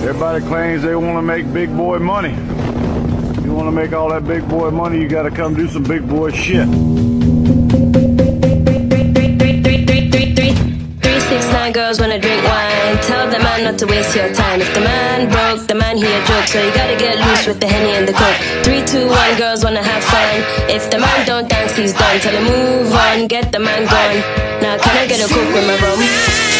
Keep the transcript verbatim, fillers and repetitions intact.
Everybody claims they want to make big boy money. You want to make all that big boy money, you got to come do some big boy shit. Three, six, nine girls wanna drink wine. Tell the man not to waste your time. If the man broke, the man he a joke. So you gotta get loose with the Henny and the Coke. Three, two, one, girls wanna have fun. If the man don't dance, he's done. Tell him move on, get the man gone. Now can I get a Coke with my rum?